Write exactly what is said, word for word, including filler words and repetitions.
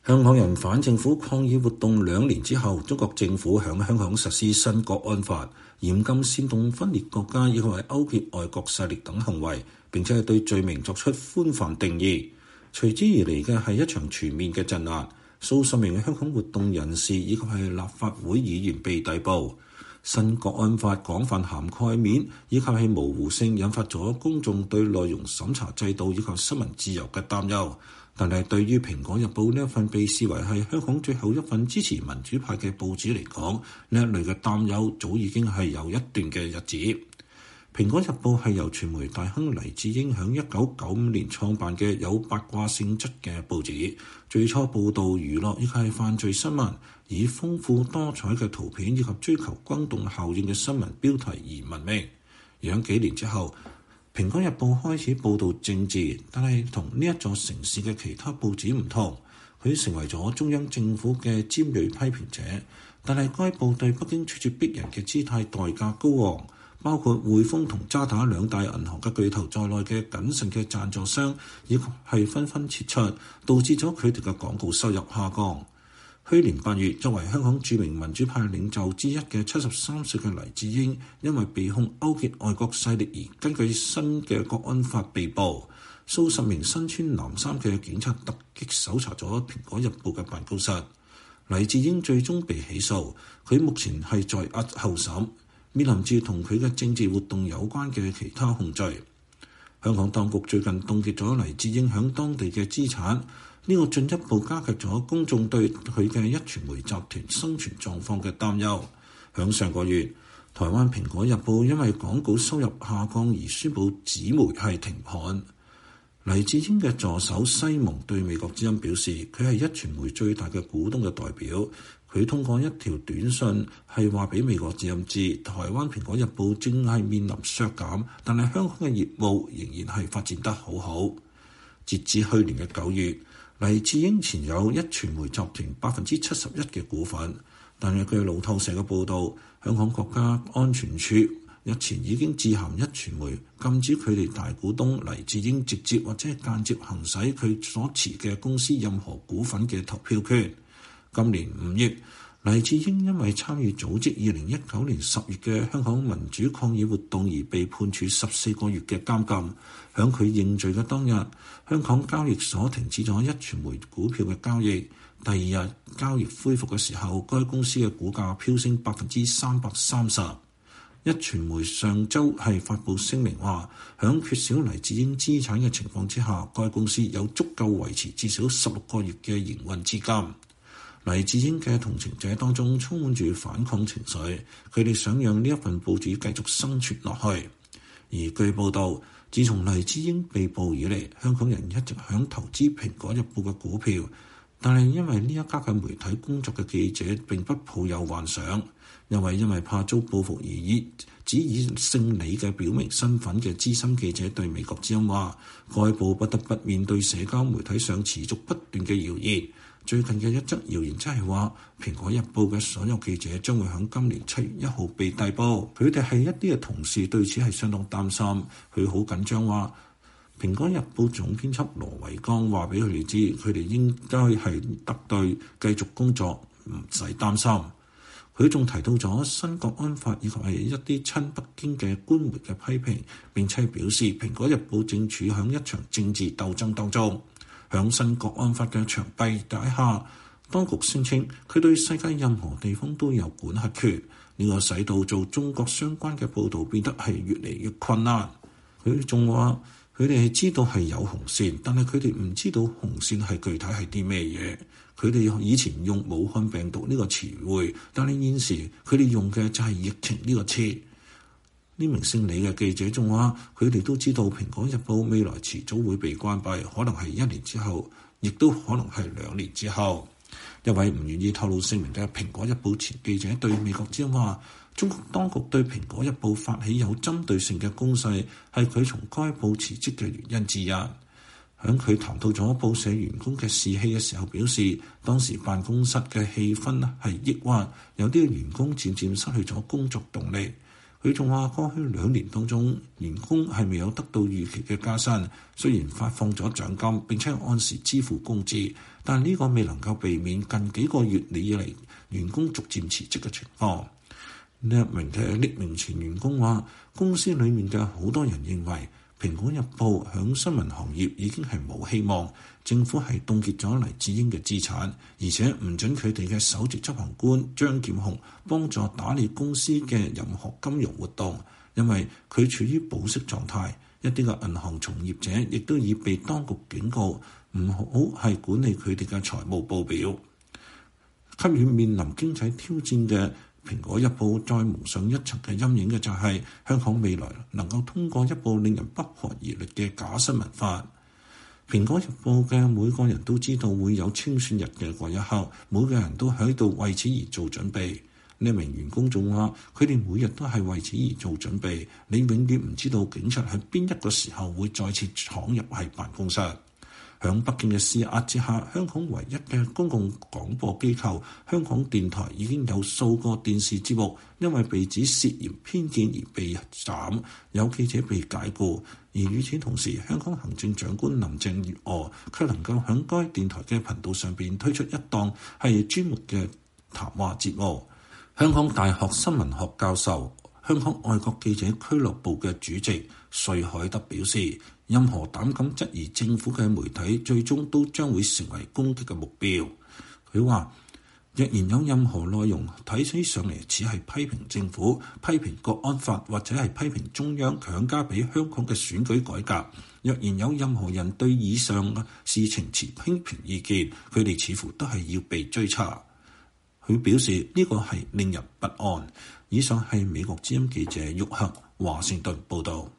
香港人反政府抗議活動兩年之後，中國政府向香港實施新國安法，嚴禁煽動分裂國家以及係勾結外國勢力等行為，並且係對罪名作出寬泛定義。隨之而嚟嘅係一場全面嘅鎮壓，數十名嘅香港活動人士以及係立法會議員被逮捕。新國安法廣泛涵蓋面以及係模糊性，引發咗公眾對內容審查制度以及新聞自由嘅擔憂。但係對於《蘋果日報》呢一份被視為係香港最後一份支持民主派嘅報紙嚟講，呢一類嘅擔憂早已經係有一段嘅日子。《蘋果日報》係由傳媒大亨黎智英喺一九九五年創辦嘅有八卦性質嘅報紙，最初報導娛樂以及係犯罪新聞，以豐富多彩嘅圖片以及追求轟動效應嘅新聞標題而聞名。而喺幾年之後，《蘋果日報》開始報導政治，但係同呢一座城市嘅其他報紙唔同，佢成為咗中央政府嘅尖鋭批評者。但係該報對北京咄咄逼人嘅姿態代價高昂，包括匯豐同渣打兩大銀行嘅巨頭在內嘅謹慎嘅贊助商，以及係紛紛撤出，導致咗佢哋嘅廣告收入下降。去年八月，作為香港著名民主派領袖之一嘅七十三歲嘅黎智英，因為被控勾結外國勢力而根據新嘅國安法被捕。數十名身穿藍衫嘅警察突擊搜查咗《蘋果日報》嘅辦公室。黎智英最終被起訴，佢目前係在押候審，面臨住同佢嘅政治活動有關嘅其他控罪。香港當局最近凍結咗黎智英響當地嘅資產。呢個進一步加劇咗公眾對佢嘅壹傳媒集團生存狀況嘅擔憂。響上個月，台灣《蘋果日報》因為廣告收入下降而宣布紙媒係停刊。黎智英嘅助手西蒙對美國之音表示，佢係壹傳媒最大嘅股東嘅代表。佢通過一條短信係話俾美國之音知，台灣《蘋果日報》正係面臨削減，但係香港嘅業務仍然係發展得好好。截至去年嘅九月，黎智英持有壹傳媒集團百分之七十一嘅股份，但係據路透社嘅報導，香港國家安全處日前已經致函壹傳媒，禁止佢哋大股東黎智英直接或者間接行使佢所持嘅公司任何股份嘅投票權。今年五月，黎智英因為參與組織二零一九年十月嘅香港民主抗議活動而被判處十四個月嘅監禁。響佢認罪嘅當日，香港交易所停止咗壹傳媒股票嘅交易。第二日交易恢復嘅時候，該公司嘅股價飆升百分之三百三十。壹傳媒上週係發布聲明話，響缺少黎智英資產嘅情況之下，該公司有足夠維持至少十六個月嘅營運資金。黎智英嘅同情者當中充滿住反抗情緒，佢哋想讓呢一份報紙繼續生存落去。而據報道，自從黎智英被捕以嚟，香港人一直響投資《蘋果日報》嘅股票，但係因為呢一家嘅媒體工作嘅記者並不抱有幻想，因為因為怕遭報復而以只以姓李嘅表明身份嘅資深記者對美國之音話，該報不得不面對社交媒體上持續不斷嘅謠言。最近嘅一則謠言真係話，《蘋果日報》嘅所有記者將會喺今年七月一號被逮捕。佢哋係一啲嘅同事對此係相當擔心，佢好緊張話，《蘋果日報》總編輯羅維剛話俾佢哋知，佢哋應該係得對繼續工作，唔使擔心。佢仲提到咗新國安法以及係一啲親北京嘅官媒嘅批評，並且表示《蘋果日報》正處喺一場政治鬥爭當中。響新國安法嘅長臂底下，當局聲稱佢對世界任何地方都有管轄權，呢個使到做中國相關嘅報導變得係越嚟越困難。佢仲話佢哋係知道係有紅線，但係佢哋唔知道紅線係具體係啲咩嘢。佢哋以前用武漢病毒呢個詞彙，但係現時佢哋用嘅就係疫情呢個詞。呢名姓李嘅記者仲話，佢哋都知道《蘋果日報》未來遲早會被關閉，可能係一年之後，亦都可能係兩年之後。一位唔願意透露姓名嘅《蘋果日報》前記者對美國之音話，中國當局對《蘋果日報》發起有針對性嘅攻勢，係佢從該報辭職嘅原因之一。響佢談到咗報社員工嘅士氣嘅時候，表示當時辦公室嘅氣氛係抑鬱，有啲員工漸漸失去咗工作動力。佢仲話：過去兩年當中，員工係未有得到預期嘅加薪，雖然發放咗獎金並且按時支付工資， 但呢個未能夠避免近幾個月以嚟員工逐漸辭職嘅情況。呢一名嘅匿名前員工話，公司裡面嘅好多人認為蘋果日報響新聞行業已經係冇希望，政府係凍結咗黎智英嘅資產，而且唔准佢哋嘅首席執行官張劍虹幫助打理公司嘅任何金融活動，因為佢處於保釋狀態。一啲嘅銀行從業者亦都已被當局警告唔好係管理佢哋嘅財務報表。給予面臨經濟挑戰嘅蘋果日報再蒙上一層嘅陰影嘅就係香港未來能夠通過一部令人不寒而栗嘅假新聞法。蘋果日報嘅每個人都知道會有清算日嘅嗰一刻，每個人都喺度為此而做準備。呢名員工仲話：佢哋每日都係為此而做準備。你永遠唔知道警察喺邊一個時候會再次闖入喺辦公室。響北京嘅施壓之下，香港唯一嘅公共廣播機構香港電台已經有數個電視節目因為被指涉嫌偏見而被斬，有記者被解僱。而與此同時，香港行政長官林鄭月娥卻能夠響該電台嘅頻道上邊推出一檔係專門嘅談話節目。香港大學新聞學教授、香港外國記者俱樂部嘅主席瑞海德表示，任何膽敢質疑政府嘅媒體，最終都將會成為攻擊嘅目標。佢話：若然有任何內容睇起上嚟只係批評政府、批評國安法或者係批評中央強加俾香港嘅選舉改革，若然有任何人對以上嘅事情持批評意見，佢哋似乎都係要被追查。佢表示呢個係令人不安。以上係美國之音記者沃克華盛頓報導。